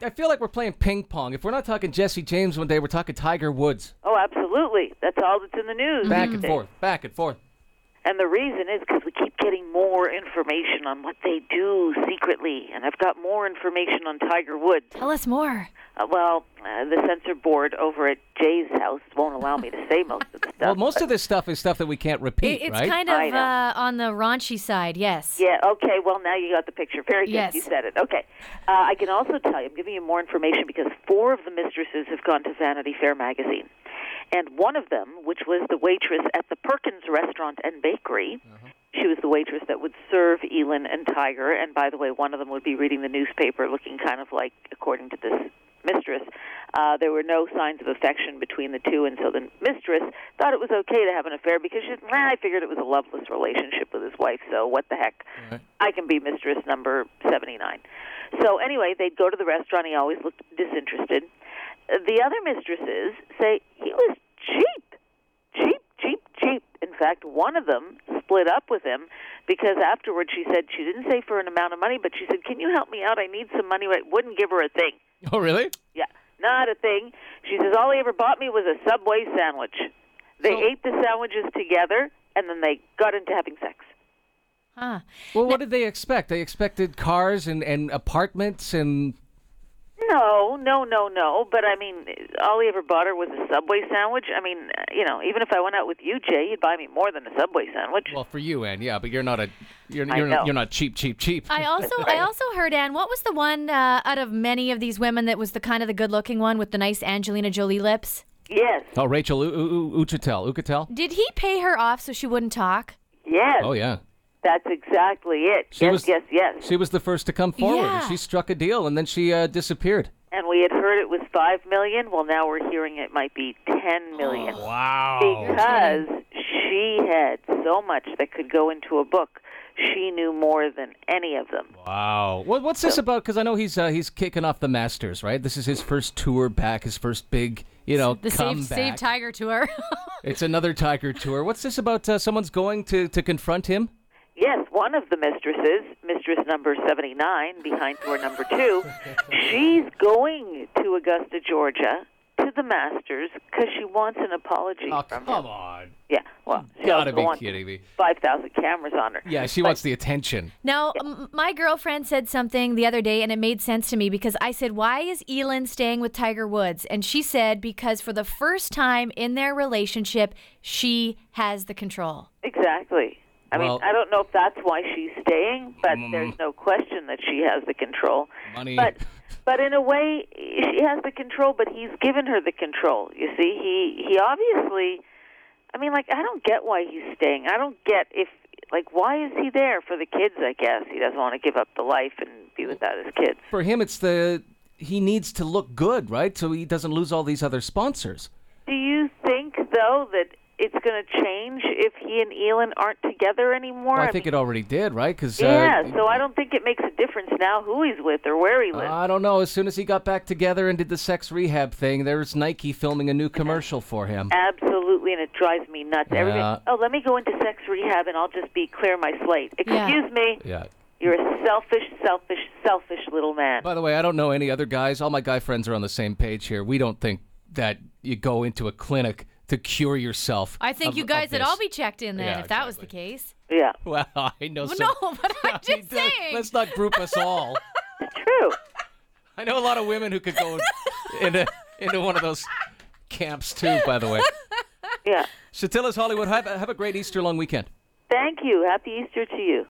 I feel like we're playing ping pong. If we're not talking Jesse James one day, we're talking Tiger Woods. Oh, absolutely. That's all that's in the news. Back and forth, back and forth. And the reason is because we keep getting more information on what they do secretly. And I've got more information on Tiger Woods. Tell us more. The censor board over at Jay's house won't allow me to say most of the stuff. Well, most of this stuff is stuff that we can't repeat, It's right? kind of on the raunchy side, yes. Yeah, okay, well, now you got the picture. Very good, Yes. You said it. Okay. I can also tell you, I'm giving you more information because 4 of the mistresses have gone to Vanity Fair magazine. And one of them, which was the waitress at the Perkins Restaurant and Bakery, she was the waitress that would serve Elin and Tiger. And by the way, one of them would be reading the newspaper looking kind of like, according to this mistress, there were no signs of affection between the two, and so the mistress thought it was okay to have an affair because I figured it was a loveless relationship with his wife, so what the heck? Right. I can be mistress number 79. So anyway, they'd go to the restaurant. He always looked disinterested. The other mistresses say he was cheap. In fact, one of them split up with him because afterwards she said she didn't say for an amount of money, but she said, "Can you help me out? I need some money." I wouldn't give her a thing. Oh, really? Yeah, not a thing. She says, all he ever bought me was a Subway sandwich. They ate the sandwiches together, and then they got into having sex. Huh. Well, what did they expect? They expected cars and apartments and... No. But, I mean, all he ever bought her was a Subway sandwich. I mean, even if I went out with you, Jay, you'd buy me more than a Subway sandwich. Well, for you, Ann, yeah, but you're not you're not cheap. I also heard, Ann, what was the one out of many of these women that was the kind of the good-looking one with the nice Angelina Jolie lips? Yes. Oh, Rachel Uchitel. Did he pay her off so she wouldn't talk? Yes. Oh, yeah. That's exactly it. Yes. She was the first to come forward. Yeah. And she struck a deal, and then she disappeared. And we had heard it was $5 million. Well, now we're hearing it might be $10 million. Oh, wow. Because she had so much that could go into a book. She knew more than any of them. Wow. What's this about? Because I know he's kicking off the Masters, right? This is his first tour back, his first big, the comeback. Save Tiger tour. It's another Tiger tour. What's this about? Someone's going to confront him? Yes, one of the mistresses, mistress number 79, behind door number 2, she's going to Augusta, Georgia, to the Masters because she wants an apology from him. Come on. Yeah, well, she Gotta also be wants kidding me. 5,000 cameras on her. Yeah, she wants the attention. Now, my girlfriend said something the other day, and it made sense to me because I said, why is Elin staying with Tiger Woods? And she said, because for the first time in their relationship, she has the control. Exactly. I mean, I don't know if that's why she's staying, but there's no question that she has the control. Money. But in a way, she has the control, but he's given her the control. You see, he obviously, I mean, I don't get why he's staying. I don't get why is he there? For the kids, I guess. He doesn't want to give up the life and be without his kids. For him, it's he needs to look good, right? So he doesn't lose all these other sponsors. Do you think, though, that it's going to change if he and Elin aren't together anymore? Well, I think it already did, right? Cause, so I don't think it makes a difference now who he's with or where he lives. I don't know. As soon as he got back together and did the sex rehab thing, there's Nike filming a new commercial for him. Absolutely, and it drives me nuts. Everybody, let me go into sex rehab and I'll just clear my slate. Excuse me. Yeah. You're a selfish little man. By the way, I don't know any other guys. All my guy friends are on the same page here. We don't think that you go into a clinic to cure yourself. I think you guys would all be checked in then if that was the case. Yeah. Well, I know some. No, but I'm just saying. Let's not group us all. It's true. I know a lot of women who could go into one of those camps too, by the way. Yeah. Shatilla's Hollywood. Have a great Easter long weekend. Thank you. Happy Easter to you.